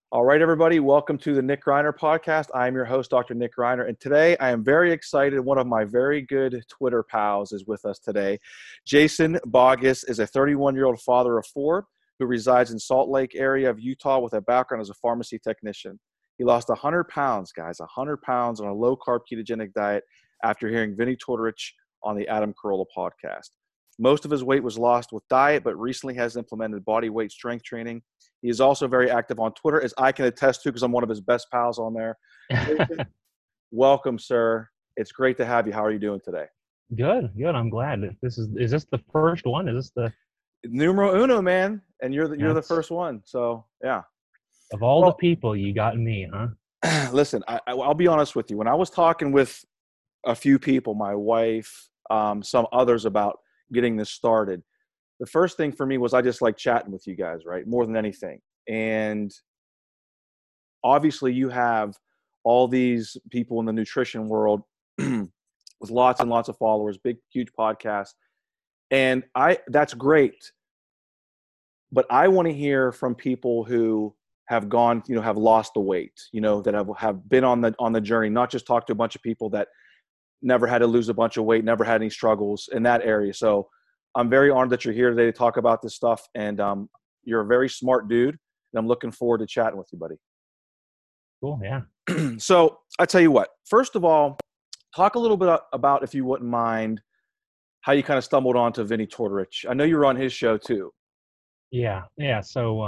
All right, everybody, welcome to the Nick Reiner podcast. I am your host, Dr. Nick Reiner, and today I am very excited. One of my very good Twitter pals is with us today. Jason Boggess is a 31-year-old father of four who resides in Salt Lake area of Utah with a background as a pharmacy technician. He lost 100 pounds, guys, 100 pounds on a low-carb ketogenic diet after hearing Vinnie Tortorich on the Adam Carolla podcast. Most of his weight was lost with diet, but recently has implemented body weight strength training. He is also very active on Twitter, as I can attest to because I'm one of his best pals on there. Jason, welcome, sir. It's great to have you. How are you doing today? Good. I'm glad. Is this the first one? Is this the Numero uno, man, and you're the that's first one. So yeah. of all the Well, people you got me, huh? listen, I'll be honest with you. When I was talking with a few people, my wife, some others about getting this started, the first thing for me was I just like chatting with you guys, right? More than anything. And obviously you have all these people in the nutrition world with lots and lots of followers, big, huge podcasts. And that's great. But I want to hear from people who have gone, have lost the weight, that have been on the journey, not just talk to a bunch of people that never had to lose a bunch of weight, never had any struggles in that area. So I'm very honored that you're here today to talk about this stuff. And you're a very smart dude. And I'm looking forward to chatting with you, buddy. Cool. Yeah. So I tell you what, first of all, talk a little bit about, if you wouldn't mind, how you kind of stumbled onto Vinnie Tortorich. I know you were on his show too. Yeah. So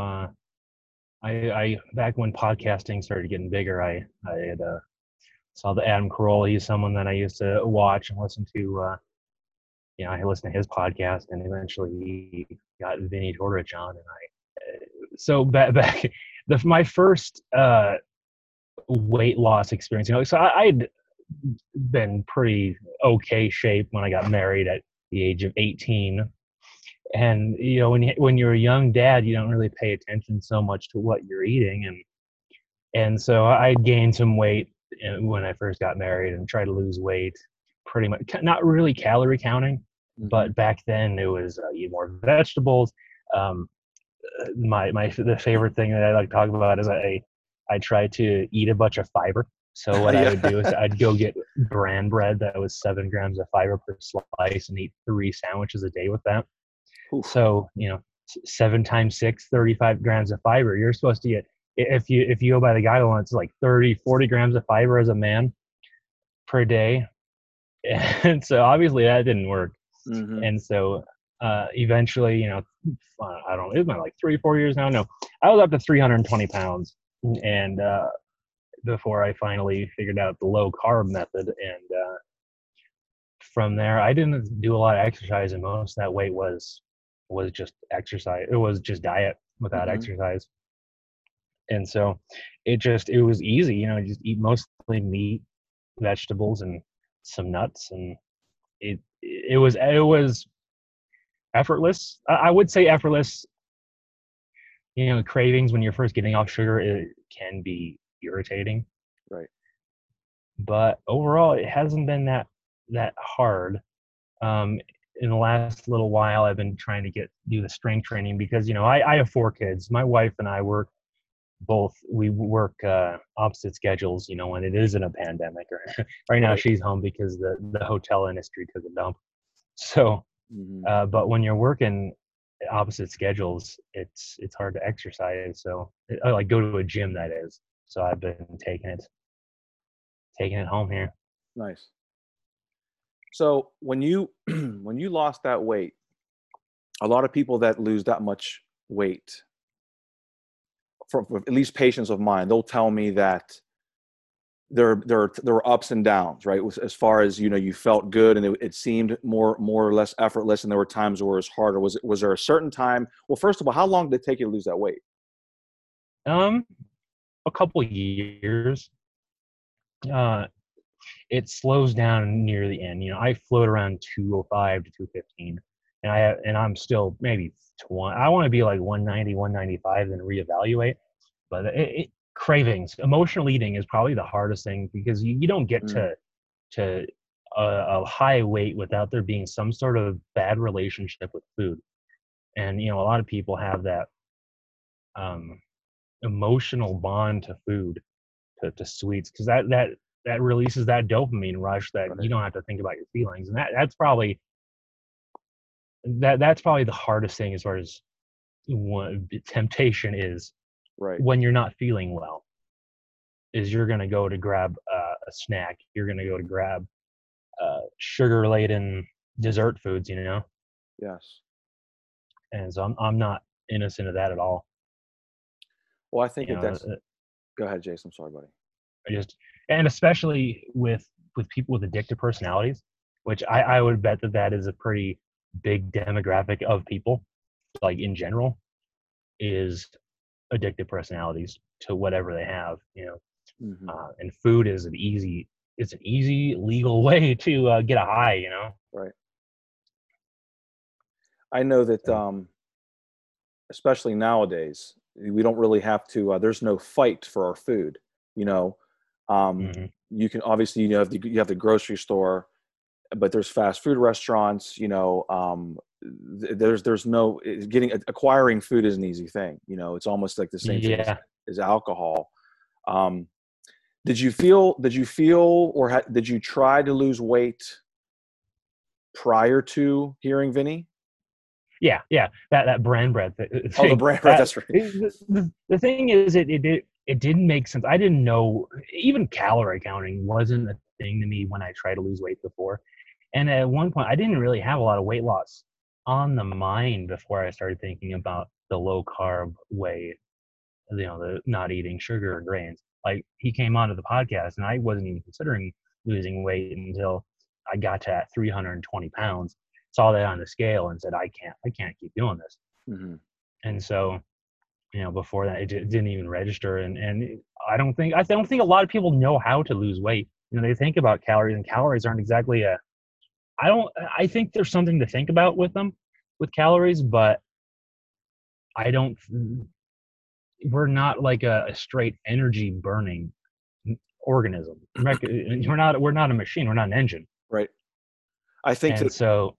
I back when podcasting started getting bigger, I had saw the Adam Carolla. He's someone that I used to watch and listen to. I listened to his podcast, and eventually he got Vinnie Tortorich on, and so back my first weight loss experience. So I'd been pretty okay shape when I got married at the age of 18. And when you're a young dad, you don't really pay attention so much to what you're eating, and so I gained some weight when I first got married and tried to lose weight. Pretty much not really calorie counting, Mm-hmm. but back then it was eat more vegetables. Um, the favorite thing that I like to talk about is I try to eat a bunch of fiber. So what I would do is Yeah. I'd go get bran bread that was 7 grams of fiber per slice and eat 3 sandwiches a day with that. Oof. So 7 times 6, 35 grams of fiber. You're supposed to get, if you go by the guidelines, it's like 30, 40 grams of fiber as a man per day. And so obviously that didn't work. Mm-hmm. And so eventually, I don't know, it's been like 3-4 years now. No, I was up to 320 pounds. And before I finally figured out the low carb method. And from there, I didn't do a lot of exercise, and most of that weight was just exercise. It was just diet without Mm-hmm. exercise. And so it was easy, just eat mostly meat, vegetables, and some nuts. And it was effortless. I would say effortless. Cravings when you're first getting off sugar, it can be irritating, Right. but overall it hasn't been that hard. um in the last little while I've been trying to do the strength training because I have 4 kids. My wife and I we work opposite schedules, when it isn't a pandemic. Or right now Right. she's home because the hotel industry took a dump. So Mm-hmm. but when you're working opposite schedules, it's hard to exercise. So I like go to a gym, that is. So I've been taking it home here. Nice. So when you when you lost that weight, a lot of people that lose that much weight, for at least patients of mine, they'll tell me that there were ups and downs, right? As far as you felt good and it seemed more or less effortless, and there were times where it was harder. Was there a certain time? Well, first of all, how long did it take you to lose that weight? Um, a couple years. Uh, it slows down near the end. I float around 205 to 215, and I'm still maybe 20. I want to be like 190, 195, then reevaluate. But cravings, emotional eating is probably the hardest thing because you don't get Mm, to a high weight without there being some sort of bad relationship with food. And a lot of people have that. Um, emotional bond to food, to sweets, because that releases that dopamine rush that you Right. don't have to think about your feelings, and that's probably the hardest thing as far as what temptation is Right. when you're not feeling well. Is you're gonna go to grab a snack, you're gonna go to grab sugar laden dessert foods, Yes. and so I'm not innocent of that at all. Well, I think You that know, that's. Go ahead, Jason. I'm sorry, buddy. I just and especially with people with addictive personalities, which I would bet that is a pretty big demographic of people, like in general, is addictive personalities to whatever they have. Hmm. And food is it's an easy legal way to get a high. Right. I know that, So, especially nowadays, we don't really have to. There's no fight for our food. You know, um, mhm. you can obviously you have the grocery store, but there's fast food restaurants. There's no getting acquiring food is an easy thing. It's almost like the same thing Yeah, as alcohol. Um, Did you feel, or did you try to lose weight prior to hearing Vinny? yeah. That brand bread Oh, the thing. brand, right? That's right. The thing is, it didn't make sense. I didn't know even calorie counting wasn't a thing to me when I tried to lose weight before. And at one point, I didn't really have a lot of weight loss on the mind before I started thinking about the low carb way, the not eating sugar or grains. Like he came onto the podcast, and I wasn't even considering losing weight until I got to 320 pounds, saw that on the scale, and said, I can't keep doing this. Hmm. And so, before that, it didn't even register. And I don't think a lot of people know how to lose weight. They think about calories, and calories aren't exactly a. I don't. I think there's something to think about with them, with calories, but I don't. We're not like a straight energy burning organism. We're not a machine. We're not an engine. Right. I think And that so,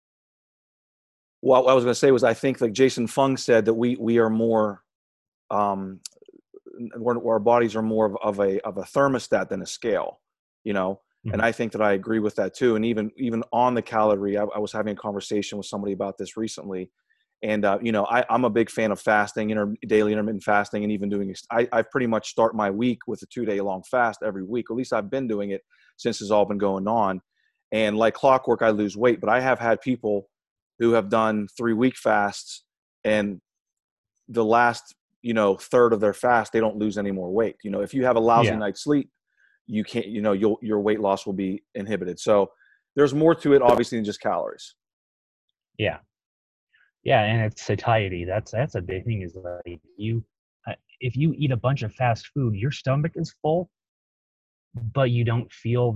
what I was going to say was, I think, like Jason Fung said, that we are more, um, our bodies are more of a thermostat than a scale, you know. And mhm, I think that I agree with that too. And even on the calorie, I was having a conversation with somebody about this recently. And I'm a big fan of fasting, daily intermittent fasting, and even doing. I pretty much start my week with a 2-day long fast every week. At least I've been doing it since it's all been going on. And like clockwork, I lose weight. But I have had people who have done 3-week fasts, and the last third of their fast, they don't lose any more weight. If you have a lousy yeah, night's sleep, you can't. Your weight loss will be inhibited. So there's more to it, obviously, than just calories. yeah, yeah, and it's satiety. That's a big thing. Is like if you eat a bunch of fast food, your stomach is full, but you don't feel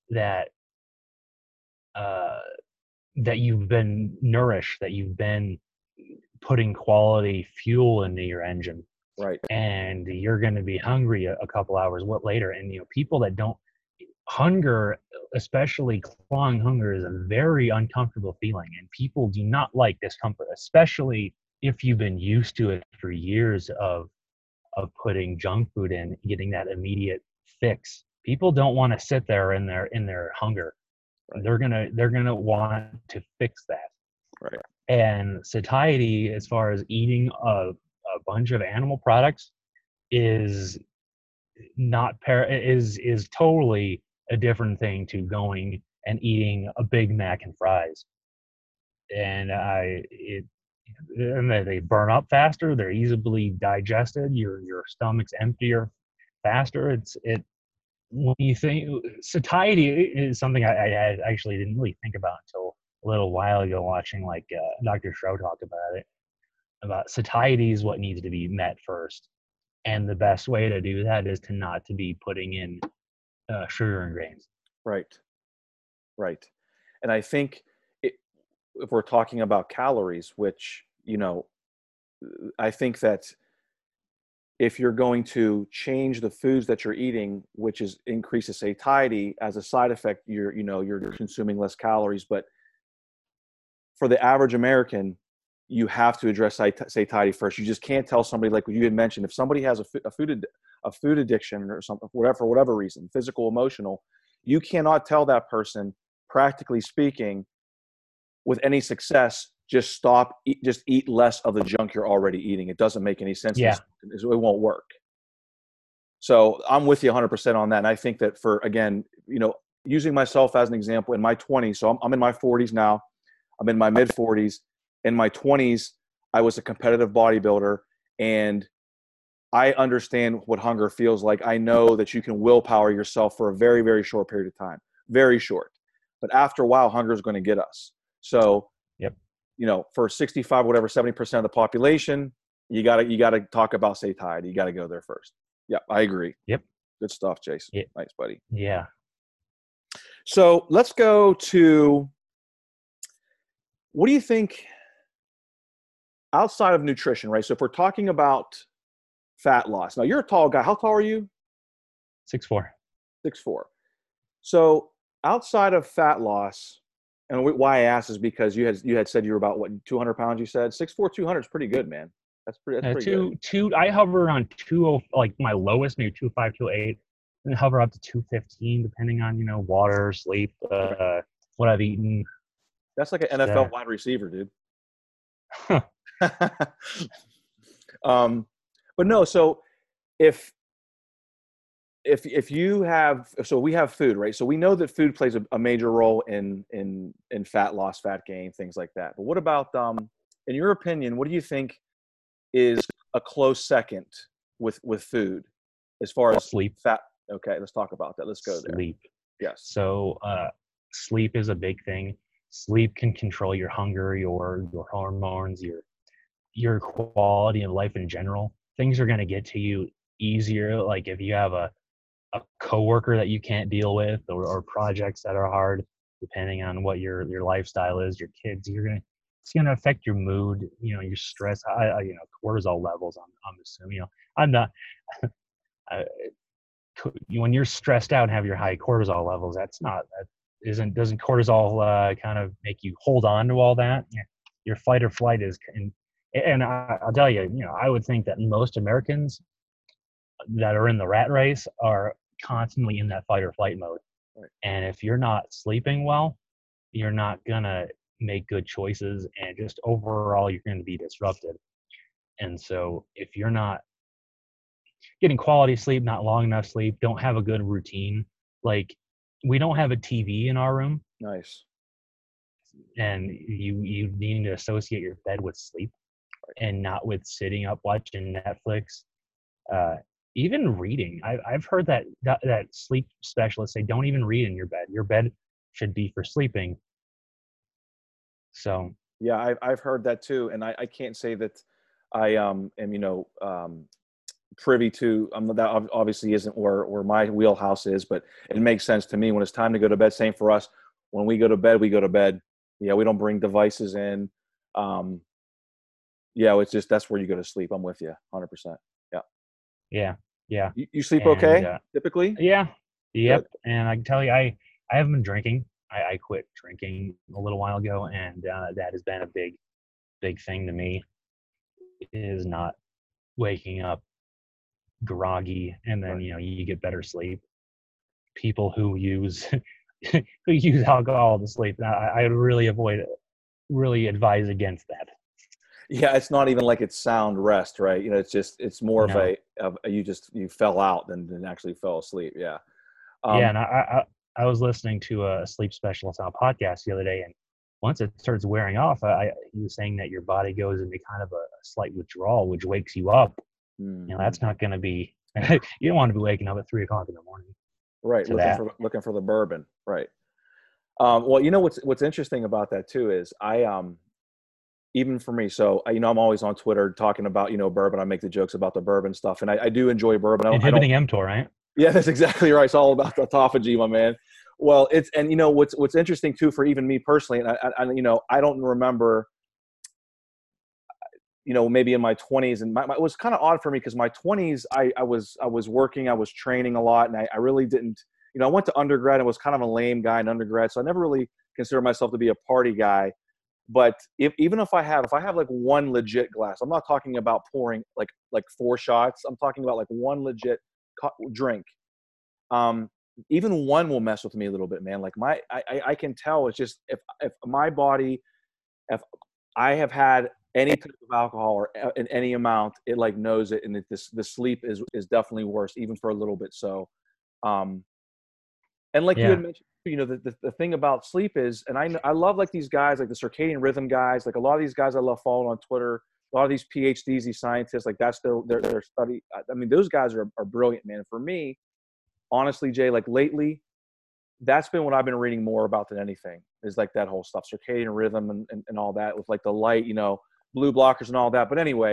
uh, that you've been nourished, that you've been putting quality fuel into your engine, Right. and you're going to be hungry a couple hours later. And people that don't hunger, especially clawing hunger, is a very uncomfortable feeling, and people do not like discomfort, especially if you've been used to it for years of putting junk food in, getting that immediate fix. People don't want to sit there in their hunger. Right. They're gonna want to fix that. Right. And satiety, as far as eating a bunch of animal products, is not is totally a different thing to going and eating a Big Mac and fries. And they burn up faster. They're easily digested. Your stomach's emptier faster. It when you think satiety is something I actually didn't really think about until a little while ago, watching like Dr. Shro talk about it. About satiety is what needs to be met first, and the best way to do that is to not to be putting in sugar and grains. Right. Right. And I think, it, if we're talking about calories, which, I think that if you're going to change the foods that you're eating, which is increases satiety as a side effect, you're consuming less calories. But for the average American, you have to address satiety first. You just can't tell somebody, like you had mentioned, if somebody has a food addiction or something, for whatever reason, physical, emotional, you cannot tell that person, practically speaking, with any success, just just eat less of the junk you're already eating. It doesn't make any sense. Yeah. It won't work. So I'm with you 100% on that. And I think that again, using myself as an example in my 20s, so I'm in my 40s now, I'm in my mid 40s. In my 20s, I was a competitive bodybuilder, and I understand what hunger feels like. I know that you can willpower yourself for a very, very short period of time, very short. But after a while, hunger is going to get us. So, yep. For 65, whatever, 70% of the population, you gotta talk about satiety. You got to go there first. Yeah, I agree. Yep. Good stuff, Jason. Yep. Nice, buddy. Yeah. So let's go to, what do you think outside of nutrition, right? So if we're talking about fat loss, now you're a tall guy. How tall are you? 6'4". 6'4". So outside of fat loss, and why I asked is because you had said you were about, what, 200 pounds, you said? 6'4", 200 is pretty good, man. That's pretty good. I hover around 20, like my lowest, maybe 205, 208, and hover up to 215, depending on, water, sleep, what I've eaten. That's like an NFL wide receiver, dude. But no, so if you have, so we have food, right? So we know that food plays a major role in fat loss, fat gain, things like that. But what about, in your opinion, what do you think is a close second with food as far as sleep? Fat. Okay, let's talk about that. Let's go there. Sleep. Yes. So sleep is a big thing. Sleep can control your hunger, your hormones, your quality of life in general. Things are going to get to you easier. Like if you have a coworker that you can't deal with, or projects that are hard, depending on what your lifestyle is, your kids, it's gonna affect your mood, your stress, cortisol levels. I'm assuming, I'm not. When you're stressed out and have your high cortisol levels, doesn't cortisol kind of make you hold on to all that? Your fight or flight is, and I'll tell you, I would think that most Americans that are in the rat race are constantly in that fight or flight mode. Right. And if you're not sleeping well, you're not gonna make good choices, and just overall you're going to be disrupted. And so if you're not getting quality sleep, not long enough sleep, don't have a good routine, like we don't have a TV in our room. Nice. And you need to associate your bed with sleep, and not with sitting up watching Netflix. Even reading, I've heard that sleep specialists say don't even read in your bed. Your bed should be for sleeping. So yeah, I've heard that too, and I can't say that I am privy to that obviously isn't where my wheelhouse is, but it makes sense to me when it's time to go to bed. Same for us. When we go to bed, we go to bed. Yeah, we don't bring devices in. Yeah, it's just, that's where you go to sleep. I'm with you 100%. Yeah. Yeah. You sleep okay typically? Yeah. Yep. Good. And I can tell you, I haven't been drinking. I quit drinking a little while ago, and that has been a big thing to me, is not waking up groggy, and then you get better sleep. People who use alcohol to sleep, I really advise against that. Yeah, it's not even like it's sound rest, right? It's more of you fell out than actually fell asleep. Yeah. Yeah, and I was listening to a sleep specialist on a podcast the other day, and once it starts wearing off, he was saying that your body goes into kind of a slight withdrawal, which wakes you up. Mm-hmm. That's not going to be. You don't want to be waking up at 3 o'clock in the morning. Right, looking for the bourbon. Right. Well, what's interesting about that too is even for me. So I'm always on Twitter talking about bourbon. I make the jokes about the bourbon stuff, and I do enjoy bourbon. Inhibiting mTOR, right? Yeah, that's exactly right. It's all about the autophagy, my man. Well, what's interesting too for even me personally, and I don't remember, maybe in my 20s, and it was kind of odd for me because my 20s, I was working, I was training a lot, and I really didn't, I went to undergrad and was kind of a lame guy in undergrad, so I never really considered myself to be a party guy. But even if I have like one legit glass, I'm not talking about pouring like 4 shots. I'm talking about like one legit drink. Even one will mess with me a little bit, man. Like I can tell it's just if my body, if I have had any type of alcohol or in any amount, it like knows it, and the sleep is definitely worse, even for a little bit. So, and like you had Yeah. mentioned, the thing about sleep is, and I love like these guys, like the circadian rhythm guys, like a lot of these guys I love following on Twitter, a lot of these PhDs, these scientists, like that's their study. I mean, those guys are brilliant, man. For me, honestly, Jay, like lately, that's been what I've been reading more about than anything, is like that whole stuff, circadian rhythm and all that, with like the light, blue blockers and all that. But anyway,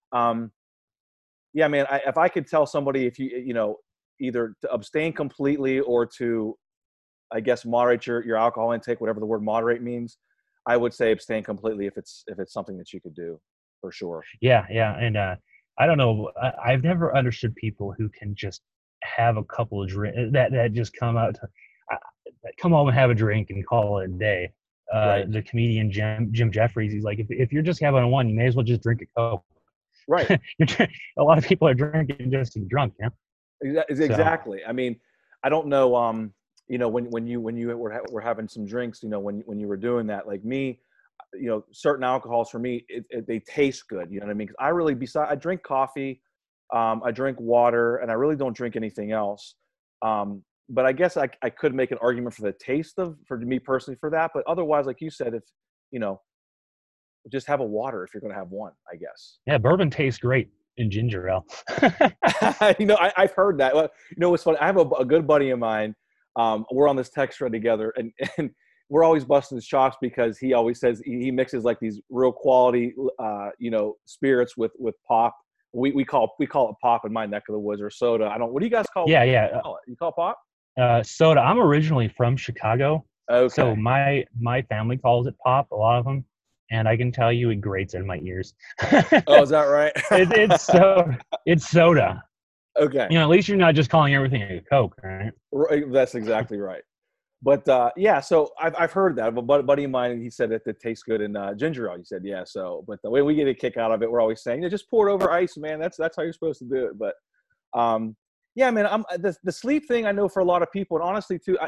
yeah, man, if I could tell somebody, if either to abstain completely or to, I guess, moderate your alcohol intake, whatever the word moderate means, I would say abstain completely if it's something that you could do, for sure. Yeah, yeah, and I don't know. I've never understood people who can just have a couple of drinks that just come out to come home and have a drink and call it a day. Right. The comedian Jim Jeffries, he's like, if you're just having one, you may as well just drink a Coke. Right. A lot of people are drinking just to be drunk, So Exactly. I mean, I don't know. When you were having some drinks, when you were doing that, like me, certain alcohols for me, they taste good. You know what I mean? 'Cause I really, I drink coffee, I drink water, and I really don't drink anything else. But I guess I could make an argument for the taste for me personally for that. But otherwise, like you said, if, you know, just have a water if you're going to have one, I guess. yeah, bourbon tastes great in ginger ale. I've heard that. Well, what's funny? I have a good buddy of mine. We're on this text thread together, and we're always busting his chops because he always says he mixes like these real quality, spirits with pop. We call it pop in my neck of the woods, or soda. What do you guys call? Yeah, yeah. You call it pop? Soda. I'm originally from Chicago, so Okay. my family calls it pop. A lot of them, and I can tell you, it grates in my ears. Oh, is that right? It's soda. Okay. At least you're not just calling everything a Coke, right? Right, that's exactly right. But yeah, so I've heard that. A buddy of mine, he said that it tastes good in ginger ale. He said, yeah. So, but the way we get a kick out of it, we're always saying, just pour it over ice, man. That's how you're supposed to do it. But yeah, man, the sleep thing. I know for a lot of people, and honestly too,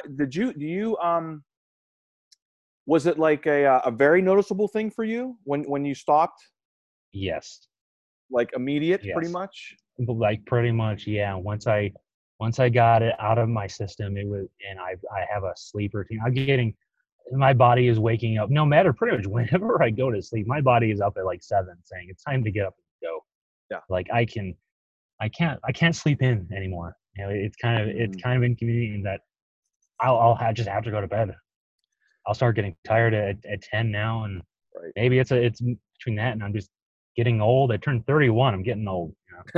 was it like a very noticeable thing for you when you stopped? Yes. Like immediate, pretty Yes. much. Like pretty much, yeah. Once I got it out of my system, it was, and I have a sleep routine. My body is waking up no matter pretty much whenever I go to sleep. My body is up at like 7, saying it's time to get up and go. Yeah. Like I can't sleep in anymore. It's kind of inconvenient that I'll just have to go to bed. I'll start getting tired at 10 now, and Right. maybe it's between that and I'm just getting old. I turned 31. I'm getting old.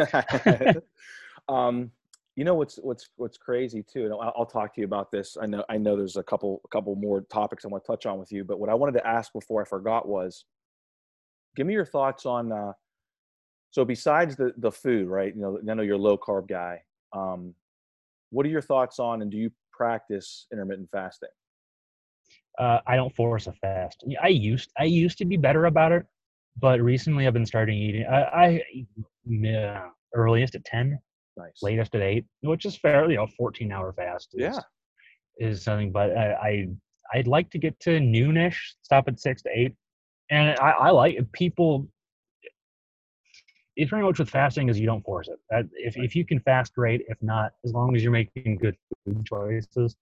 What's crazy too, and I'll talk to you about this. I know there's a couple more topics I want to touch on with you, but what I wanted to ask before I forgot was, give me your thoughts on. So besides the food, right? I know you're a low carb guy. What are your thoughts on, and do you practice intermittent fasting? I don't force a fast. I used to be better about it, but recently I've been starting eating. I earliest at 10, Nice. latest at 8, which is fair. 14-hour fast is something. But I'd like to get to noonish, stop at 6 to 8, and I like people. It's pretty much with fasting is you don't force it. If you can fast, great. If not, as long as you're making good food choices,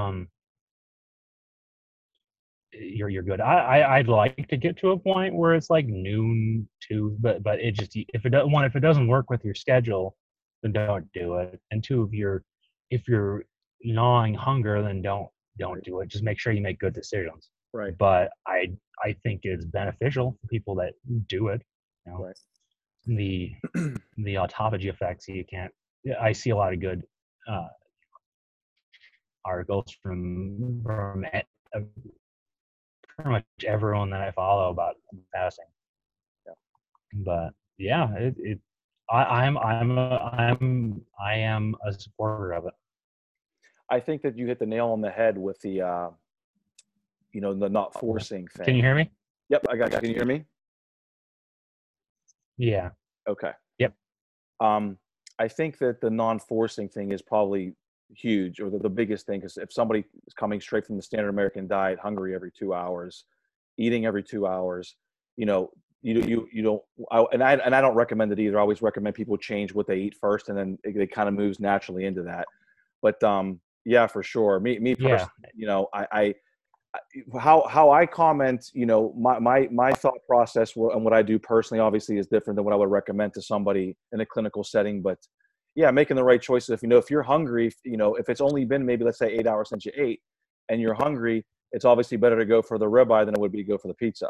you're good. I'd like to get to a point where it's like noon too, but it just, if it doesn't work with your schedule, then don't do it. And two, if you're gnawing hunger, then don't do it. Just make sure you make good decisions. Right. But I think it's beneficial for people that do it. Right. The autophagy effects, I see a lot of good articles from pretty much everyone that I follow about fasting. Yeah. But yeah, I am a supporter of it. I think that you hit the nail on the head with the the not forcing thing. Can you hear me? Yep, I got you. Can you hear me? Yeah. Okay. Yep. I think that the non-forcing thing is probably huge, or the biggest thing, because if somebody is coming straight from the standard American diet, hungry every 2 hours, eating every 2 hours, you know, you don't, and I don't recommend it either. I always recommend people change what they eat first, and then it kind of moves naturally into that. But yeah, for sure. Me Yeah. personally, how I comment, my thought process and what I do personally obviously is different than what I would recommend to somebody in a clinical setting. But yeah, making the right choices. If you're hungry, if it's only been maybe, let's say, 8 hours since you ate and you're hungry, it's obviously better to go for the ribeye than it would be to go for the pizza.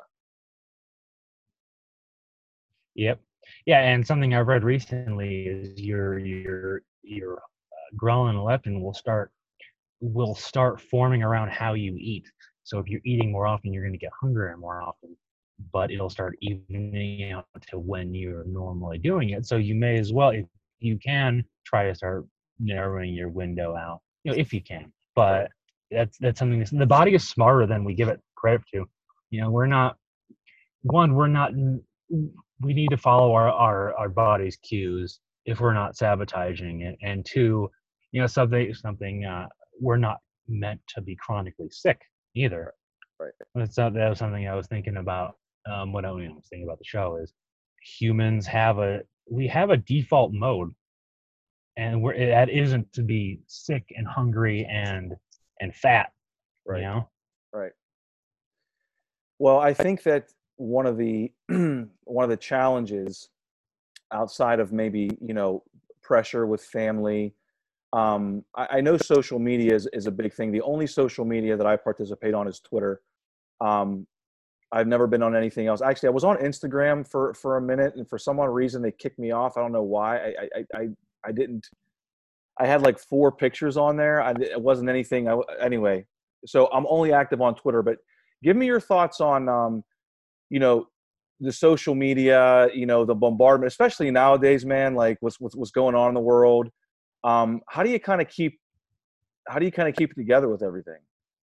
Yep. Yeah, and something I've read recently is your ghrelin and leptin will start forming around how you eat. So if you're eating more often, you're going to get hungrier more often, but it'll start evening out to when you're normally doing it. So you may as well, if you can, try to start narrowing your window out, if you can. Right. But that's something the body is smarter than we give it credit to. We're not one. We're not. We need to follow our body's cues if we're not sabotaging it, and two, something we're not meant to be chronically sick either. Right. That was something I was thinking about. What I was thinking about the show is humans we have a default mode, and that isn't to be sick and hungry and fat. You Right. know. Right. Well, I think that one of the one of the challenges outside of maybe pressure with family. I know social media is a big thing. The only social media that I participate on is Twitter. Um, I've never been on anything else. Actually, I was on Instagram for a minute, and for some odd reason they kicked me off. I don't know why. I didn't. I had like 4 pictures on there. It wasn't anything. Anyway, so I'm only active on Twitter. But give me your thoughts on you know the social media. The bombardment, especially nowadays, man. Like what's going on in the world. How do you kind of keep it together with everything?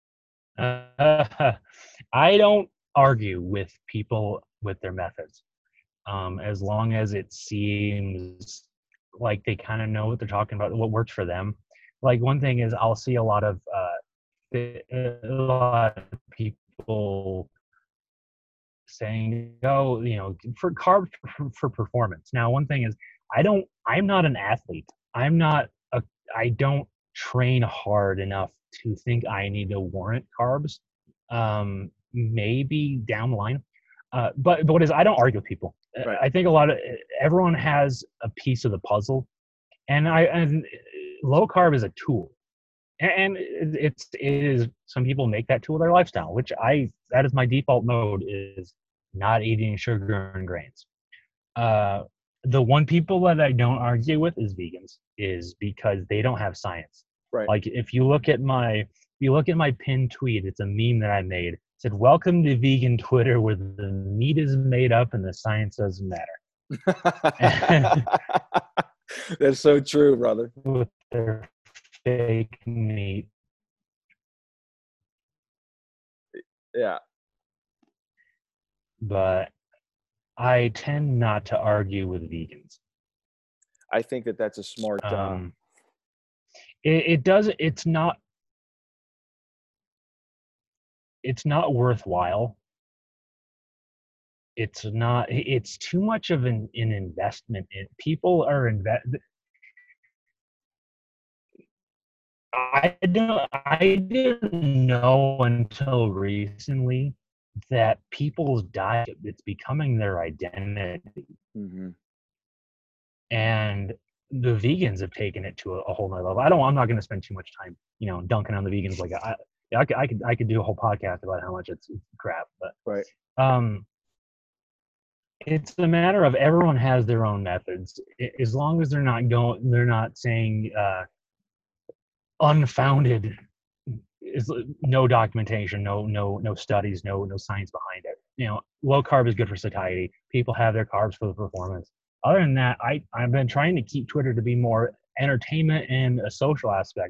I don't argue with people with their methods, as long as it seems like they kind of know what they're talking about, what works for them. Like one thing is, I'll see a lot of people saying, "Oh, for carbs for performance." Now, one thing is, I'm not an athlete. I don't train hard enough to think I need to warrant carbs. Maybe down the line. But what is, I don't argue with people. Right. I think everyone has a piece of the puzzle, and low carb is a tool, and it is, some people make that tool their lifestyle, that is my default mode, is not eating sugar and grains. Uh, the one people that I don't argue with is vegans, is because they don't have science. Right. Like if you look at my pinned tweet, it's a meme that I made. It said, "Welcome to vegan Twitter, where the meat is made up and the science doesn't matter." That's so true, brother. With their fake meat. Yeah. But I tend not to argue with vegans. I think that that's a smart. It does. It's not worthwhile. It's too much of an investment. People are I didn't know until recently that people's diet, it's becoming their identity. Mm-hmm. And the vegans have taken it to a whole nother level. I'm not going to spend too much time, dunking on the vegans. Like I could do a whole podcast about how much it's crap, but Right. It's a matter of, everyone has their own methods. As long as they're not saying unfounded, is no documentation, no studies, no science behind it. Low carb is good for satiety. People have their carbs for the performance. Other than that, I've been trying to keep Twitter to be more entertainment and a social aspect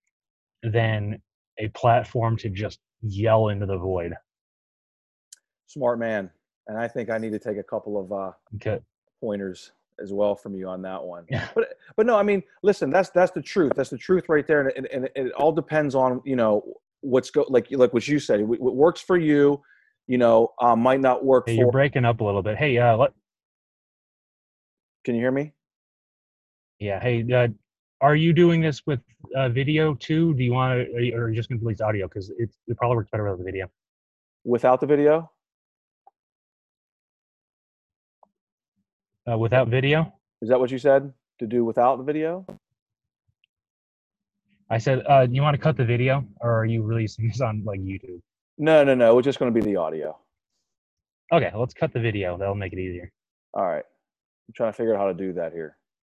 than a platform to just yell into the void. Smart man. And I think I need to take a couple of Okay. pointers as well from you on that one. Yeah. But no, I mean, listen, that's the truth. That's the truth right there. And it all depends on, like what you said, what works for you, might not work Hey, you're for. breaking up a little bit. Hey, Can you hear me? yeah. Hey, are you doing this with video too? Do you want to, or are you just going to release audio? Because it probably works better with the video. Without the video? Without video? Is that what you said? To do without the video? I said, do you want to cut the video, or are you releasing this on like YouTube? No. It's just going to be the audio. Okay, let's cut the video. That'll make it easier. All right. I'm trying to figure out how to do that here.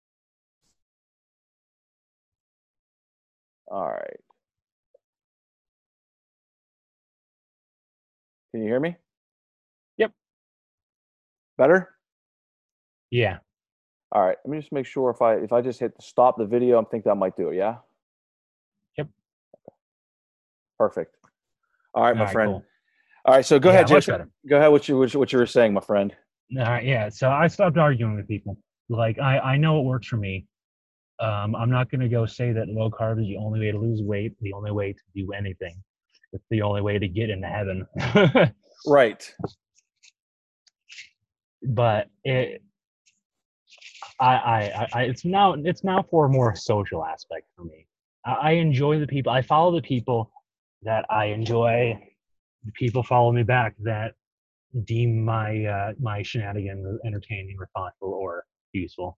All right. Can you hear me? Yep. Better? Yeah. All right. Let me just make sure if I just hit stop the video, I think that might do it. Yeah. Yep. Perfect. All right, my friend. Cool. All right. So go ahead, much Jason. better. Go ahead. What you were saying, my friend. All right. Yeah. So I stopped arguing with people. Like I know it works for me. I'm not going to go say that low carb is the only way to lose weight, the only way to do anything. It's the only way to get into heaven. Right. But it's now for a more social aspect for me. I enjoy the people. I follow the people that I enjoy. The people follow me back that deem my shenanigans entertaining, responsible, or useful.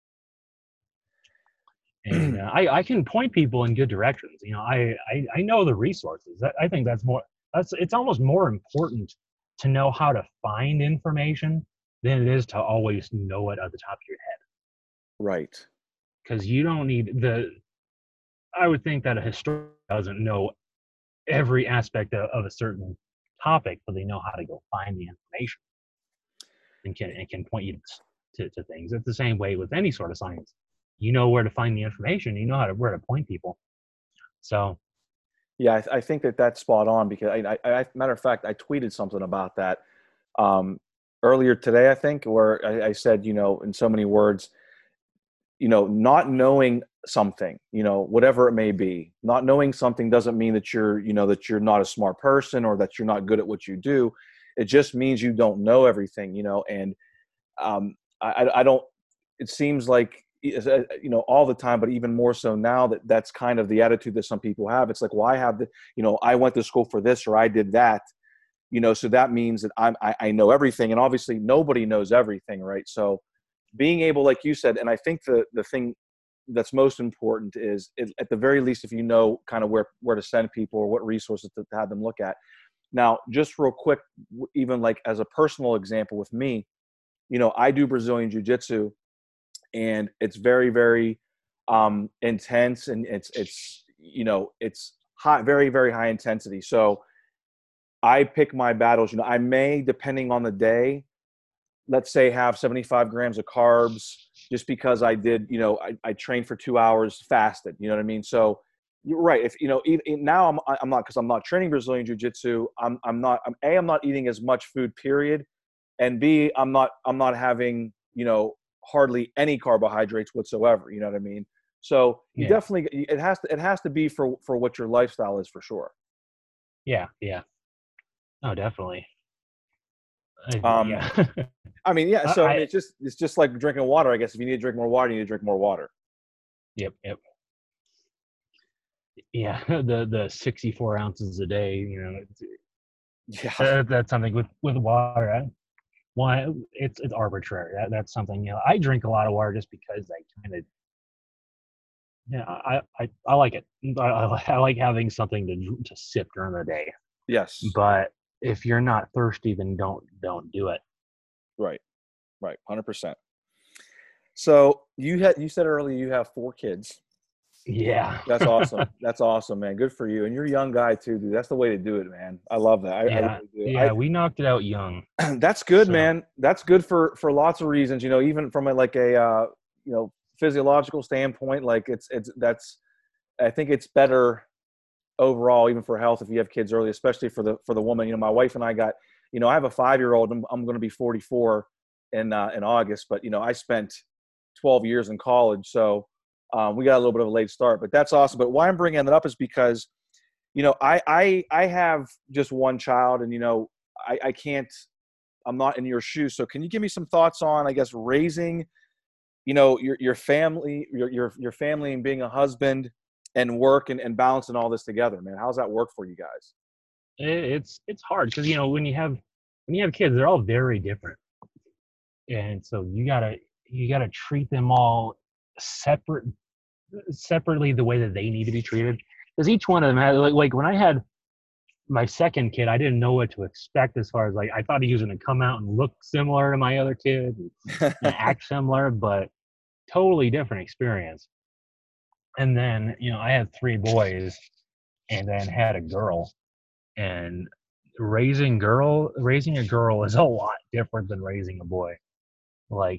And I can point people in good directions. I know the resources. I think it's almost more important to know how to find information than it is to always know it at the top of your head. Right. Because you don't need I would think that a historian doesn't know every aspect of a certain topic, but they know how to go find the information and can point you to things. It's the same way with any sort of science. You know where to find the information. You know where to point people. So, yeah, I think that's spot on because I matter of fact, I tweeted something about that earlier today. I think where I said, in so many words, not knowing something, whatever it may be, not knowing something doesn't mean that you're not a smart person or that you're not good at what you do. It just means you don't know everything, and I don't. It seems like all the time, but even more so now that's kind of the attitude that some people have. It's like, well, I have I went to school for this or I did that, so that means that I know everything, and obviously nobody knows everything, right? So being able, like you said, and I think the thing that's most important is at the very least, if you know kind of where to send people or what resources to have them look at. Now, just real quick, even like as a personal example with me, I do Brazilian Jiu-Jitsu, and it's very, very intense, and it's high, very, very high intensity. So I pick my battles. I may, depending on the day, let's say have 75 grams of carbs just because I did, I trained for 2 hours fasted, you know what I mean? So you're right. If, now I'm not, cause I'm not training Brazilian Jiu-Jitsu. I'm not eating as much food, period. And B, I'm not having, hardly any carbohydrates whatsoever. You know what I mean? So you definitely, it has to be for what your lifestyle is, for sure. Yeah. Yeah. Oh, definitely. Yeah. I mean, yeah. So it's just like drinking water, I guess. If you need to drink more water, you need to drink more water. Yep. Yeah. The 64 ounces a day, yeah, that's something with water. Why it's arbitrary. That's something, I drink a lot of water just because I kind of, I like it. I like having something to sip during the day. Yes. But if you're not thirsty, then don't do it. Right. 100%. So you said earlier you have 4 kids. Yeah. That's awesome. That's awesome, man. Good for you. And you're a young guy too, dude. That's the way to do it, man. I love that. I really do. Yeah, we knocked it out young. That's good, man. That's good for lots of reasons, even from a physiological standpoint, like I think it's better overall, even for health, if you have kids early, especially for the woman. My wife and I got I have a 5-year-old. I'm going to be 44 in August, but I spent 12 years in college, so we got a little bit of a late start. But that's awesome. But why I'm bringing that up is because I have just one child, and I can't. I'm not in your shoes. So can you give me some thoughts on, I guess, raising, your family, your family, and being a husband and work and balancing all this together, man? How's that work for you guys? It's hard because when you have kids, they're all very different, and so you gotta treat them all separately the way that they need to be treated, because each one of them had like when I had my second kid, I didn't know what to expect as far as I thought he was going to come out and look similar to my other kid and act similar, but totally different experience. And then I had 3 boys and then had a girl, and raising a girl is a lot different than raising a boy. Like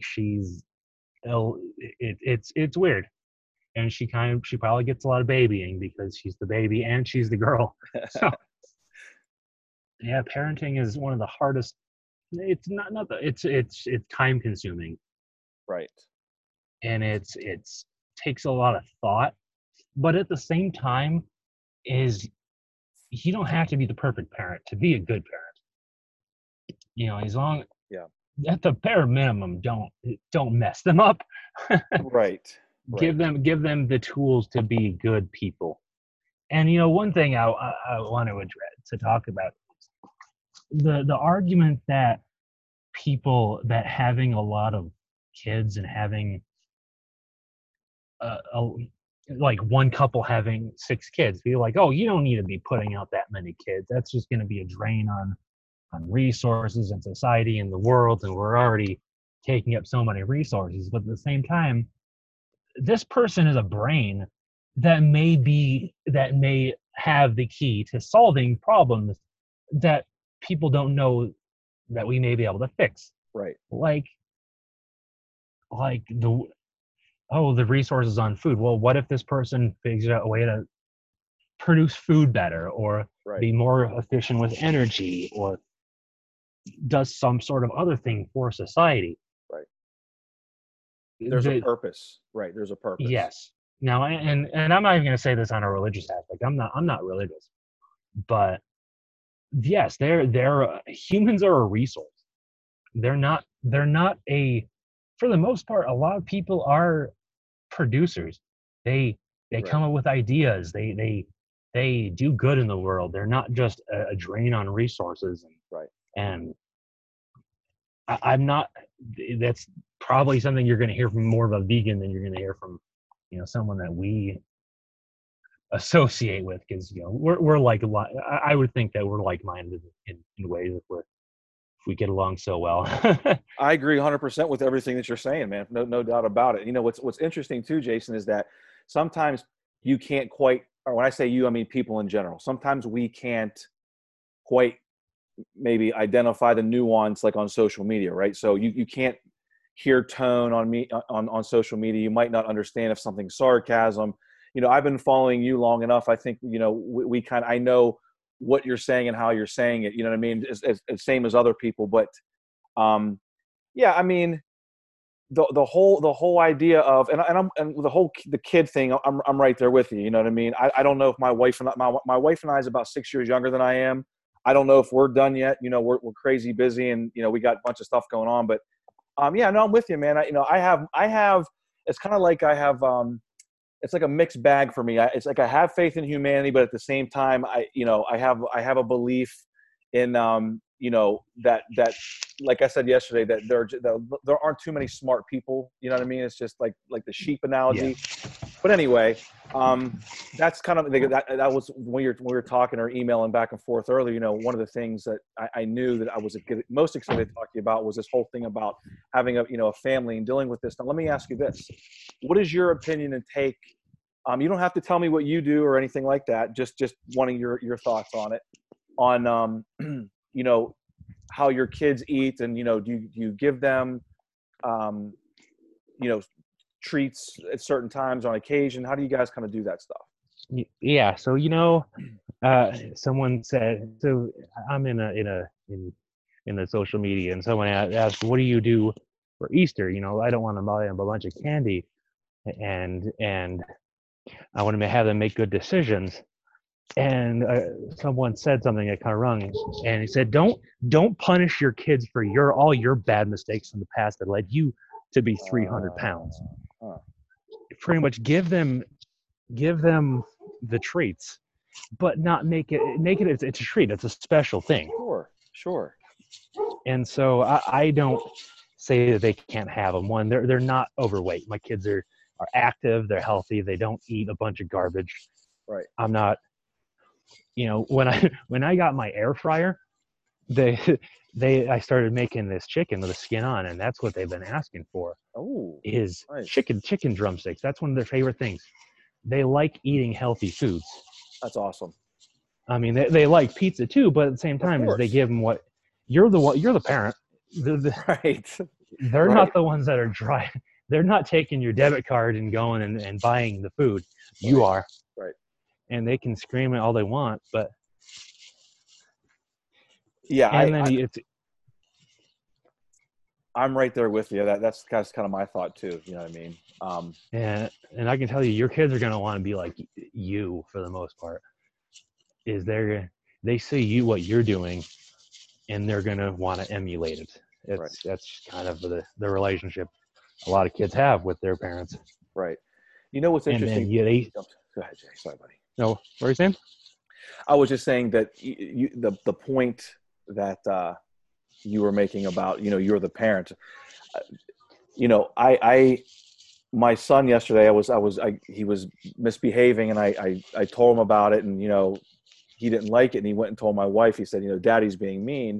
it's weird, and she probably gets a lot of babying because she's the baby and she's the girl. So yeah, parenting is one of the hardest. It's it's time consuming, Right. and it's takes a lot of thought, but at the same time is you don't have to be the perfect parent to be a good parent. As long Yeah. at the bare minimum, don't mess them up. Right. Give them the tools to be good people. And one thing I want to talk about is the argument that that having a lot of kids and having like one couple having 6 kids, feel like, oh, you don't need to be putting out that many kids. That's just going to be a drain on resources and society and the world, and we're already taking up so many resources. But at the same time, this person is a brain that may have the key to solving problems that people don't know that we may be able to fix. Right. Like the resources on food. Well, what if this person figures out a way to produce food better, or be more efficient with energy, or does some sort of other thing for society? Right. There's a purpose. Right. There's a purpose. Yes. Now, and I'm not even going to say this on a religious aspect. I'm not religious, but yes, they're humans are a resource. They're not for the most part, a lot of people are producers. They come up with ideas. They do good in the world. They're not just a drain on resources. And I'm not. That's probably something you're going to hear from more of a vegan than you're going to hear from someone that we associate with, because we're like I would think that we're like-minded in ways if we get along so well. I agree 100% with everything that you're saying, man. No doubt about it. What's interesting too, Jason, is that sometimes you can't quite, or when I say you, I mean people in general. Sometimes we can't quite maybe identify the nuance, like on social media, right? So you can't hear tone on social media. You might not understand if something's sarcasm. I've been following you long enough. I think I know what you're saying and how you're saying it. You know what I mean? It's same as other people, but yeah, I mean, the whole idea of and the kid thing. I'm right there with you. You know what I mean? I don't know if my wife and I is about 6 years younger than I am. I don't know if we're done yet. We're crazy busy, and we got a bunch of stuff going on. But yeah, no, I'm with you, man. I have. It's kind of like I have. It's like a mixed bag for me. It's like I have faith in humanity, but at the same time, I have a belief in that like I said yesterday, that there aren't too many smart people. You know what I mean? It's just like the sheep analogy. Yeah. But anyway, that's kind of that was when we were talking or emailing back and forth earlier. One of the things that I knew that I was most excited to talk to you about was this whole thing about having a family and dealing with this. Now, let me ask you this: what is your opinion and take? You don't have to tell me what you do or anything like that. Just wanting your thoughts on it, on how your kids eat, and do you give them treats at certain times on occasion? How do you guys kind of do that stuff? Yeah, so someone said, so I'm in in the social media, and someone asked, "What do you do for Easter?" I don't want to buy them a bunch of candy, and I want to have them make good decisions. And someone said something that kind of rung, and he said, "Don't punish your kids for all your bad mistakes in the past that led you to be 300 pounds. Pretty much give them the treats, but not make it it's a treat. It's a special thing." Sure. And so I don't say that they can't have them. One, they're not overweight. My kids are active, they're healthy, they don't eat a bunch of garbage. Right. I'm not, when I got my air fryer, I started making this chicken with the skin on, and that's what they've been asking for. Oh, is nice. chicken drumsticks. That's one of their favorite things. They like eating healthy foods. That's awesome. I mean, they like pizza too, but at the same time, they give them what you're the parent. Right. They're not the ones that are dry. They're not taking your debit card and going and buying the food. You are. Right. And they can scream it all they want, but yeah, I'm right there with you. That's kind of my thought too. You know what I mean? And I can tell you, your kids are going to want to be like you for the most part. They see what you're doing, and they're going to want to emulate it. That's kind of the relationship a lot of kids have with their parents. Right. You know what's interesting? Go ahead, Jay. Sorry, buddy. No, what were you saying? I was just saying that the point that you were making about, you're the parent. My son yesterday, he was misbehaving, and I told him about it, and he didn't like it, and he went and told my wife. He said, Daddy's being mean.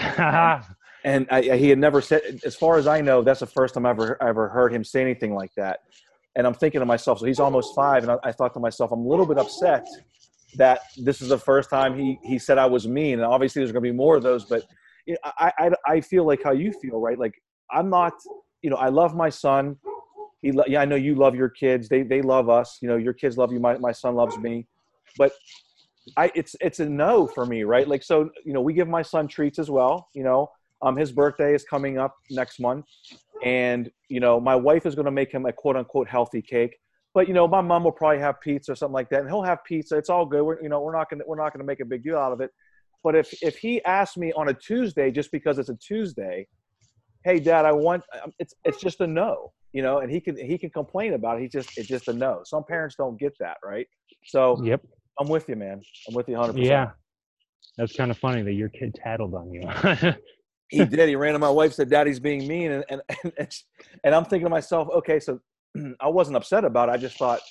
And he had never said, as far as I know, that's the first time I ever heard him say anything like that. And I'm thinking to myself, so he's almost 5, and I thought to myself, I'm a little bit upset that this is the first time he said I was mean. And obviously there's going to be more of those, but I feel like how you feel, right? Like, I'm not, I love my son. I know you love your kids. They love us. Your kids love you. My son loves me, but it's a no for me, right? Like, so, we give my son treats as well. His birthday is coming up next month, and, my wife is going to make him a quote unquote healthy cake. But, my mom will probably have pizza or something like that, and he'll have pizza. It's all good. We're not going to make a big deal out of it. But if he asks me on a Tuesday, just because it's a Tuesday, hey, Dad, it's just a no, and he can complain about it. It's just a no. Some parents don't get that, right? So yep. I'm with you, man. I'm with you 100%. Yeah. That's kind of funny that your kid tattled on you. He did. He ran to my wife, said, Daddy's being mean. And I'm thinking to myself, okay, so I wasn't upset about it. I just thought,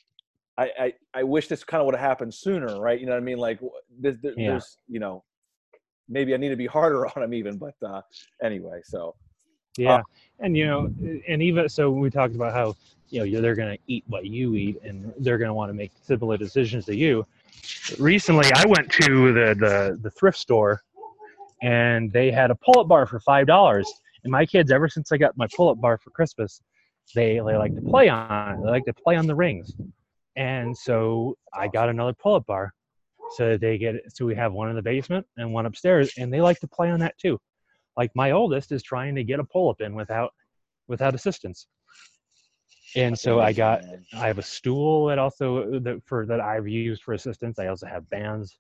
I wish this kind of would have happened sooner, right? You know what I mean? Like, there's, maybe I need to be harder on him even, but anyway, so. Yeah. And, and even, so we talked about how, they're going to eat what you eat, and they're going to want to make similar decisions to you. Recently, I went to the thrift store, and they had a pull-up bar for $5. And my kids, ever since I got my pull-up bar for Christmas, they like to play on it. They like to play on the rings. And so I got another pull-up bar so that so we have one in the basement and one upstairs, and they like to play on that too. Like, my oldest is trying to get a pull-up in without assistance. And so I have a stool that I've used for assistance. I also have bands.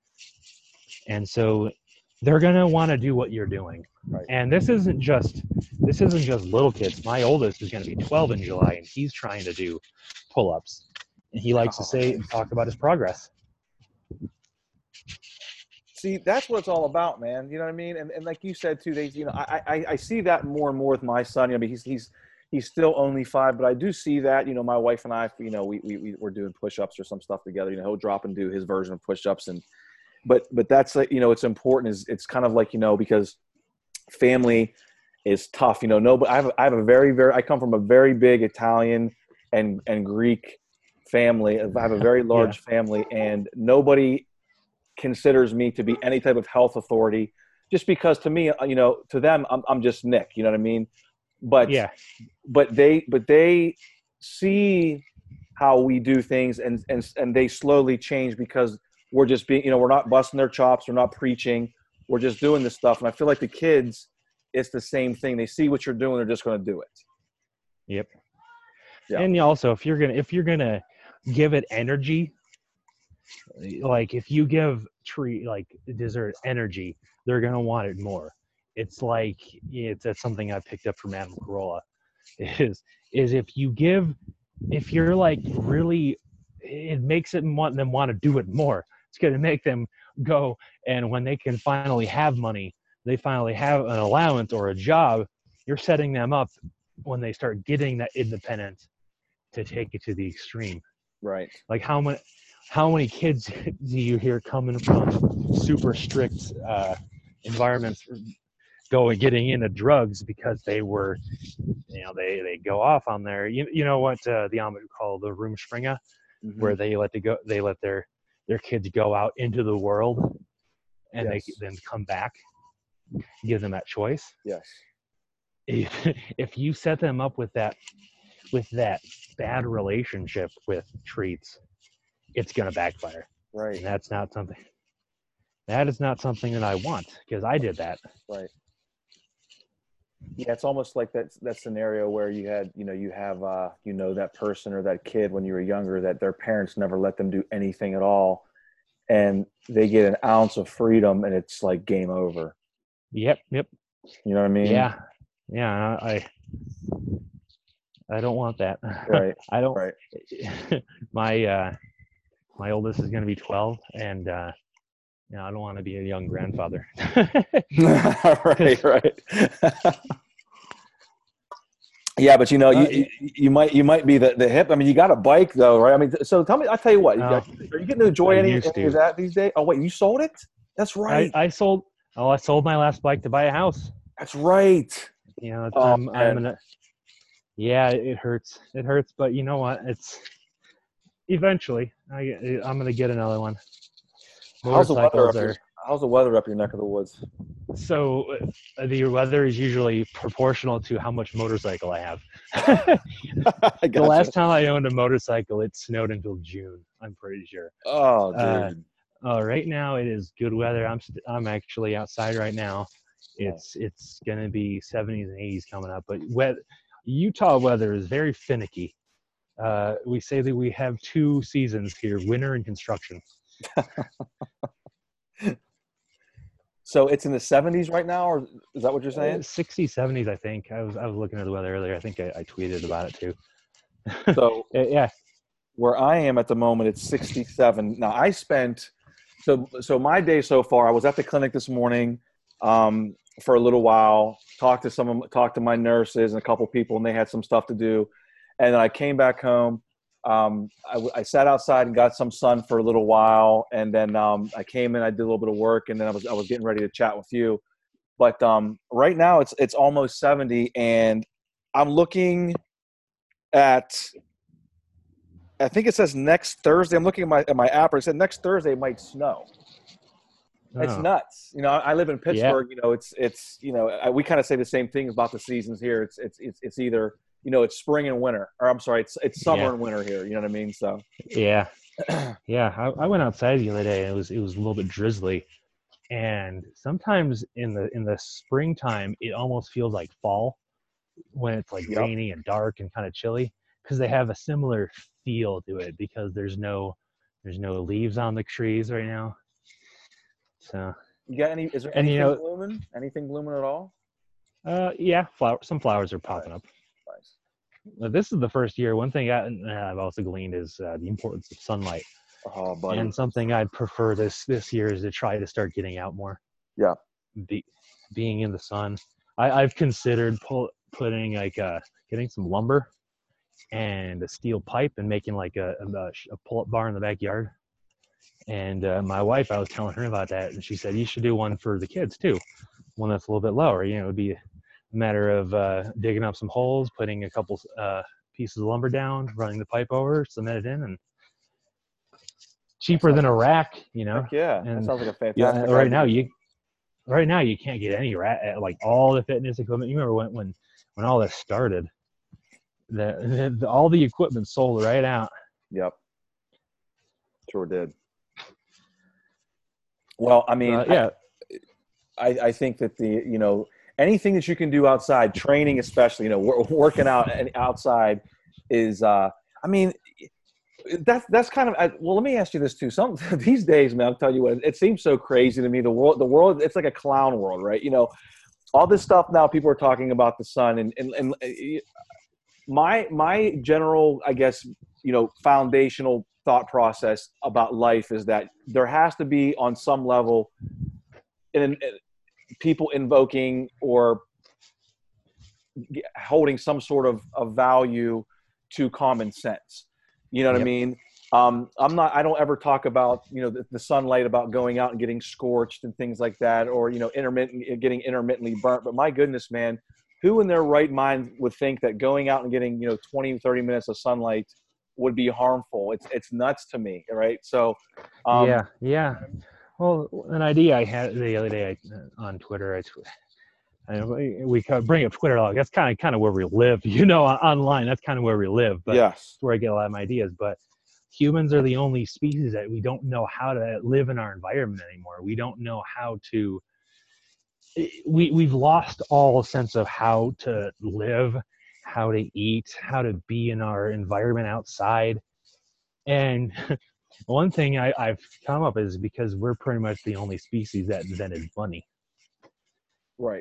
And so they're going to want to do what you're doing. Right. And this isn't just little kids. My oldest is going to be 12 in July, and he's trying to do pull-ups. And he likes to talk about his progress. See, that's what it's all about, man. You know what I mean? And like you said too, I see that more and more with my son. He's still only 5, but I do see that. My wife and I, we're doing push-ups or some stuff together. He'll drop and do his version of push-ups, but that's like, it's important. It's kind of like, because family is tough. But I have a I come from a very big Italian and Greek family. I have a very large family, and nobody considers me to be any type of health authority, just because to me, to them, I'm just Nick. You know what I mean? But they see how we do things, and they slowly change, because we're just being, we're not busting their chops, we're not preaching, we're just doing this stuff. And I feel like the kids, it's the same thing. They see what you're doing, they're just going to do it. Yep. Yeah. And also, if you're gonna give it energy, like if you give dessert energy, they're gonna want it more. It's like that's something I picked up from Adam Carolla. Is if you're like really, it makes them want to do it more. It's gonna make them go, and when they can finally have money, they finally have an allowance or a job. You're setting them up when they start getting that independence to take it to the extreme. Right. Like how many kids do you hear coming from super strict environments getting into drugs because they were, they go off on their, you know what the Amish call the Rumspringa, where they let their kids go out into the world and they then come back, give them that choice. Yes. If you set them up with that bad relationship with treats, it's going to backfire. Right. And that is not something that I want, because I did that. Right. Yeah, it's almost like that scenario where you have that person or that kid when you were younger that their parents never let them do anything at all, and they get an ounce of freedom and it's like game over. Yep. You know what I mean? Yeah. I don't want that. Right. I don't. Right. My oldest is going to be 12, and I don't want to be a young grandfather. Right. Yeah, but you might be the hip. I mean, you got a bike though, right? I mean, so tell me. I'll tell you what. Are you getting to enjoy any of that these days? Oh wait, you sold it? That's right. I sold my last bike to buy a house. That's right. Yeah, it hurts. It hurts, but you know what? It's eventually I'm gonna get another one. How's the weather up your neck of the woods? So the weather is usually proportional to how much motorcycle I have. The last time I owned a motorcycle, it snowed until June. I'm pretty sure. Oh, dude. Right now it is good weather. I'm actually outside right now. It's gonna be 70s and 80s coming up, but Utah weather is very finicky. We say that we have two seasons here: winter and construction. So it's in the 70s right now, or is that what you're saying? 60s, 70s, I think. I was looking at the weather earlier. I think I tweeted about it too. So yeah, where I am at the moment, it's 67. Now I spent so my day so far. I was at the clinic this morning for a little while. Talked to my nurses and a couple people, and they had some stuff to do. And then I came back home. I sat outside and got some sun for a little while, and then I came in. I did a little bit of work, and then I was getting ready to chat with you. But right now it's almost 70, and I'm looking at. I think it says next Thursday. I'm looking at my app. It said next Thursday it might snow. Oh. It's nuts. I live in Pittsburgh. Yeah. We kind of say the same thing about the seasons here. It's either. It's spring and winter, or I'm sorry, it's summer and winter here. You know what I mean? So yeah. I went outside the other day, and it was a little bit drizzly, and sometimes in the springtime it almost feels like fall when it's like rainy and dark and kind of chilly, because they have a similar feel to it because there's no leaves on the trees right now. So you got any? Is there anything blooming? Anything blooming at all? Yeah, some flowers are popping up. This is the first year. One thing I've also gleaned is the importance of sunlight. Oh, buddy. And something I'd prefer this year is to try to start getting out more. Yeah. Being in the sun. I've considered putting getting some lumber and a steel pipe and making like a pull-up bar in the backyard. And my wife, I was telling her about that, and she said you should do one for the kids too, one that's a little bit lower. It would be matter of digging up some holes, putting a couple pieces of lumber down, running the pipe over, cement it in, and cheaper than a rack, Heck yeah, and that sounds like a fantastic idea. Right now you can't get any rack, like all the fitness equipment. You remember when all this started, all the equipment sold right out. Yep, sure did. Well, I mean, I think that anything that you can do outside, training especially, working out and outside is, I mean, that's kind of, well, let me ask you this too. These days, man, I'll tell you what, it seems so crazy to me. The world, it's like a clown world, right? All this stuff now, people are talking about the sun, and my general, I guess, foundational thought process about life is that there has to be, on some level, in people invoking or holding some sort of value to common sense. You know what I mean? I don't ever talk about, the sunlight, about going out and getting scorched and things like that, or, getting intermittently burnt. But my goodness, man, who in their right mind would think that going out and getting, 20, 30 minutes of sunlight would be harmful? It's nuts to me. Right. So, yeah. Well, an idea I had the other day on Twitter, we bring up Twitter a lot. That's kind of where we live, online. That's kind of where we live. But yes, that's where I get a lot of my ideas. But humans are the only species that we don't know how to live in our environment anymore. We don't know how to. We've lost all sense of how to live, how to eat, how to be in our environment outside. And one thing I've come up is because we're pretty much the only species that invented money. Right.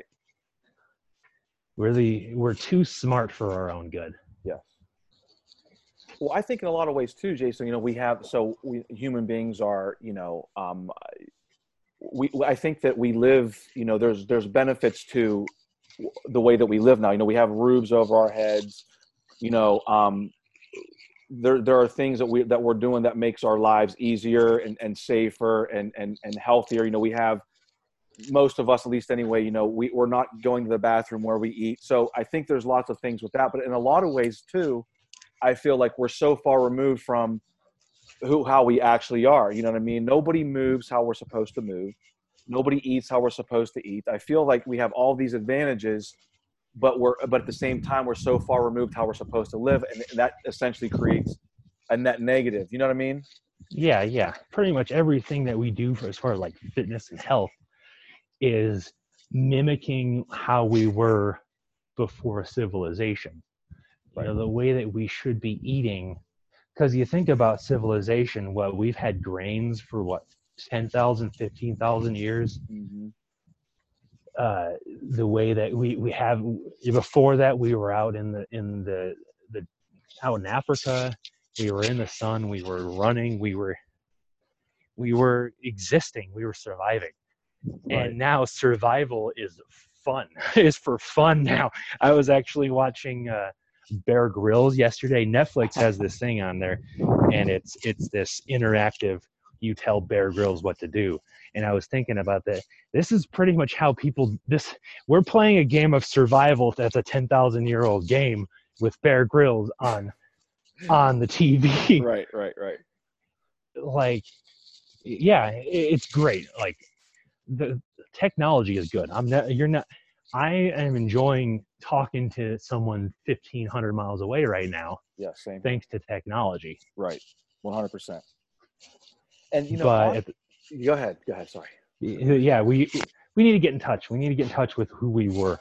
We're too smart for our own good. Yes. Well, I think in a lot of ways too, Jason, we human beings are, I think that we live, there's benefits to the way that we live now. We have roofs over our heads, there are things that we're doing that makes our lives easier and safer and healthier. We have, most of us, at least anyway, we're not going to the bathroom where we eat. So I think there's lots of things with that, but in a lot of ways too, I feel like we're so far removed from how we actually are. You know what I mean? Nobody moves how we're supposed to move. Nobody eats how we're supposed to eat. I feel like we have all these advantages, but at the same time, we're so far removed how we're supposed to live. And that essentially creates a net negative. You know what I mean? Yeah. Pretty much everything that we do as far as like fitness and health is mimicking how we were before civilization. Right. The way that we should be eating, because you think about civilization, we've had grains for 10,000, 15,000 years. Mm-hmm. The way that we have, before that, we were out out in Africa, we were in the sun, we were running, we were existing, we were surviving. Right. And now survival is fun, is for fun now. I was actually watching Bear Grylls yesterday. Netflix has this thing on there, and it's this interactive, you tell Bear Grylls what to do. And I was thinking about that. This is pretty much how we're playing a game of survival that's a 10,000-year-old game with Bear Grylls on the TV. Right. Like, yeah, it's great. Like, the technology is good. I am enjoying talking to someone 1,500 miles away right now. Yeah, same. Thanks to technology. Right. 100%. And go ahead. Sorry. Yeah, we need to get in touch. We need to get in touch with who we were.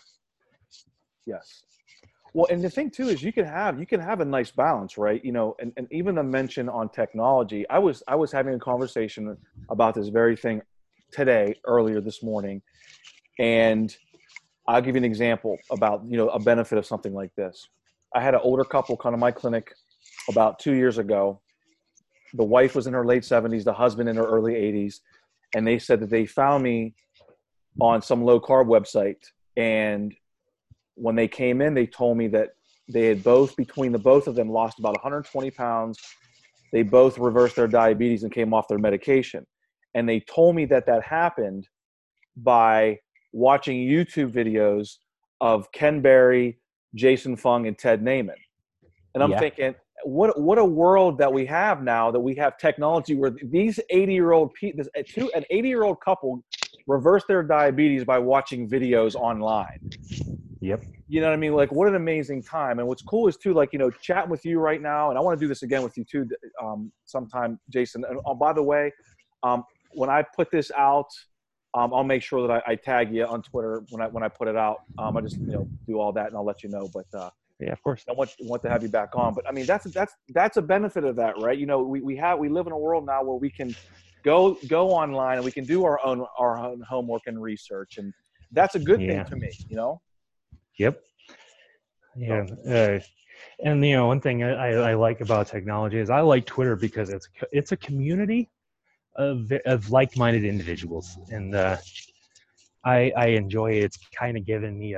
Yes. Well, and the thing too is you can have a nice balance, right? And even the mention on technology. I was having a conversation about this very thing earlier this morning, and I'll give you an example about, a benefit of something like this. I had an older couple come to my clinic about 2 years ago. The wife was in her late 70s, the husband in her early 80s. And they said that they found me on some low carb website. And when they came in, they told me that they had between the both of them, lost about 120 pounds. They both reversed their diabetes and came off their medication. And they told me that happened by watching YouTube videos of Ken Berry, Jason Fung, and Ted Naiman. And I'm thinking, what a world that we have now, that we have technology where these 80-year-old people, an 80-year-old couple reverse their diabetes by watching videos online. Yep. You know what I mean? Like, what an amazing time. And what's cool is too, like, chatting with you right now, and I want to do this again with you too, sometime, Jason. And by the way, when I put this out I'll make sure that I tag you on Twitter when I put it out. I just do all that and I'll let you know. But yeah, of course. I want to have you back on. But I mean, that's a benefit of that, right? We live in a world now where we can go online and we can do our own homework and research, and that's a good thing to me. Yep. Yeah. And one thing I like about technology is I like Twitter because it's a community of like-minded individuals, and I enjoy it. It's kind of given me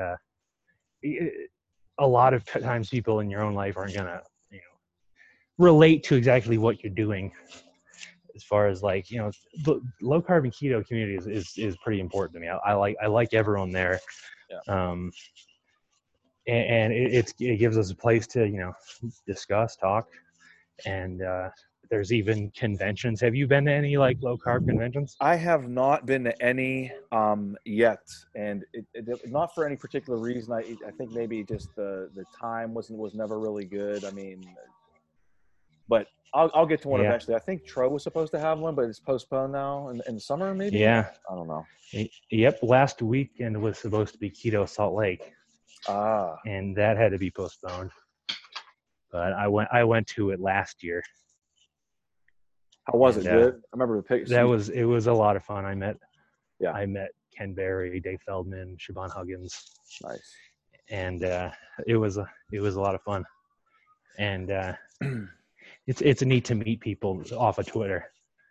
a lot of times people in your own life aren't gonna relate to exactly what you're doing, as far as like the low carb and keto community is pretty important to me. I like everyone there. Yeah. And it gives us a place to discuss, talk, and there's even conventions. Have you been to any like low carb conventions? I have not been to any yet, and it not for any particular reason. I think maybe just the time was never really good. I mean, but I'll get to one eventually. I think Troy was supposed to have one, but it's postponed now in the summer, maybe. Yeah, I don't know. Yep, last weekend was supposed to be Keto Salt Lake. And that had to be postponed. But I went to it last year. How was it? Good. I remember the picture. It was a lot of fun. I met Ken Berry, Dave Feldman, Siobhan Huggins. Nice. And it was a lot of fun. And it's neat to meet people off of Twitter.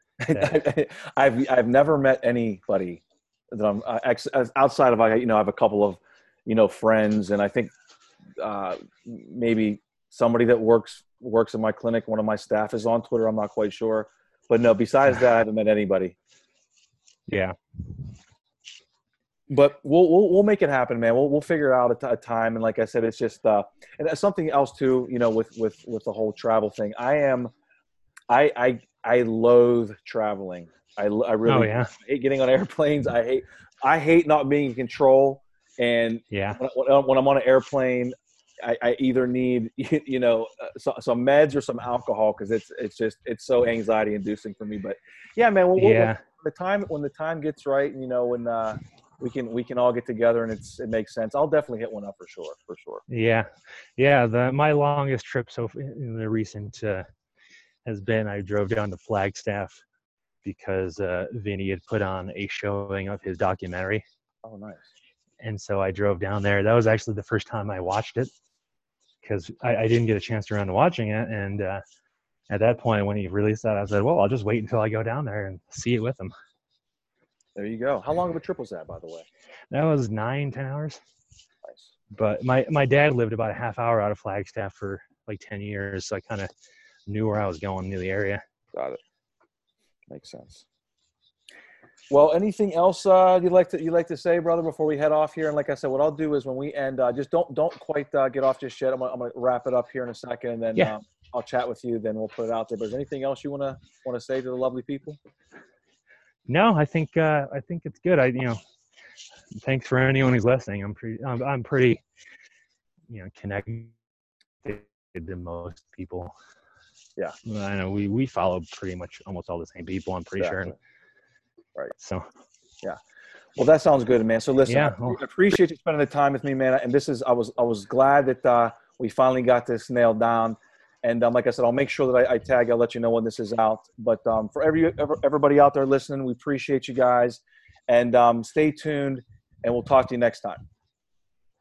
I've never met anybody that I'm outside of I have a couple of friends, and I think maybe somebody that works in my clinic, one of my staff is on Twitter. I'm not quite sure, but no, besides that, I haven't met anybody. Yeah. But we'll make it happen, man. We'll figure out a time. And like I said, it's just and something else too, with the whole travel thing. I loathe traveling. I really hate getting on airplanes. I hate not being in control. And when I'm on an airplane, I either need some meds or some alcohol, because it's so anxiety inducing for me. But yeah, man, when the time gets right, when we can all get together and it makes sense, I'll definitely hit one up for sure. Yeah. My longest trip in the recent has been I drove down to Flagstaff because Vinny had put on a showing of his documentary. Oh, nice. And so I drove down there. That was actually the first time I watched it, because I didn't get a chance around to watching it. And at that point, when he released that, I said, well, I'll just wait until I go down there and see it with him. There you go. How long of a trip was that, by the way? That was 9-10 hours. Nice. But my dad lived about a half hour out of Flagstaff for like 10 years. So I kind of knew where I was going, knew the area. Got it. Makes sense. Well, anything else you'd like to say, brother, before we head off here? And like I said, what I'll do is when we end, just don't quite get off just yet. I'm gonna wrap it up here in a second, and then I'll chat with you. Then we'll put it out there. But is there anything else you want to say to the lovely people? No, I think it's good. Thanks for anyone who's listening. I'm pretty connected to most people. Yeah, I know we follow pretty much almost all the same people, I'm pretty sure. Right. So, yeah. Well, that sounds good, man. So listen, I appreciate you spending the time with me, man. And I was glad that we finally got this nailed down. And like I said, I'll make sure that I tag. I'll let you know when this is out. But for everybody out there listening, we appreciate you guys. And stay tuned, and we'll talk to you next time.